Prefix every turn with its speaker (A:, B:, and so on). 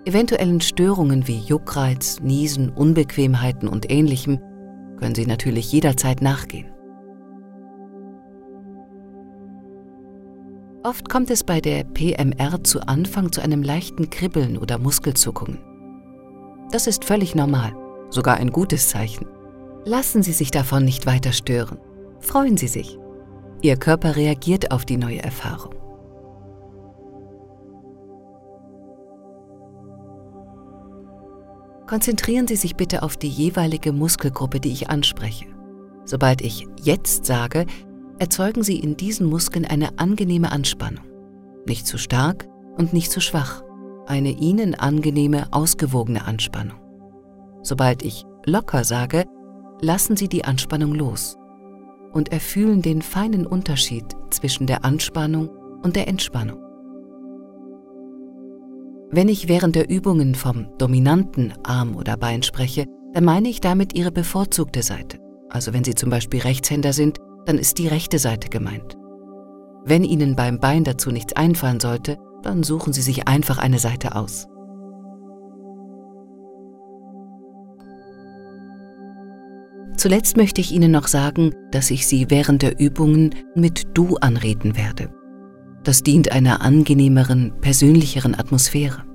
A: Eventuellen Störungen wie Juckreiz, Niesen, Unbequemheiten und Ähnlichem können Sie natürlich jederzeit nachgehen. Oft kommt es bei der PMR zu Anfang zu einem leichten Kribbeln oder Muskelzuckungen. Das ist völlig normal, sogar ein gutes Zeichen. Lassen Sie sich davon nicht weiter stören. Freuen Sie sich. Ihr Körper reagiert auf die neue Erfahrung. Konzentrieren Sie sich bitte auf die jeweilige Muskelgruppe, die ich anspreche. Sobald ich jetzt sage, erzeugen Sie in diesen Muskeln eine angenehme Anspannung. Nicht zu stark und nicht zu schwach. Eine Ihnen angenehme, ausgewogene Anspannung. Sobald ich locker sage, lassen Sie die Anspannung los und erfühlen den feinen Unterschied zwischen der Anspannung und der Entspannung. Wenn ich während der Übungen vom dominanten Arm oder Bein spreche, dann meine ich damit Ihre bevorzugte Seite. Also wenn Sie zum Beispiel Rechtshänder sind, dann ist die rechte Seite gemeint. Wenn Ihnen beim Bein dazu nichts einfallen sollte, dann suchen Sie sich einfach eine Seite aus. Zuletzt möchte ich Ihnen noch sagen, dass ich Sie während der Übungen mit Du anreden werde. Das dient einer angenehmeren, persönlicheren Atmosphäre.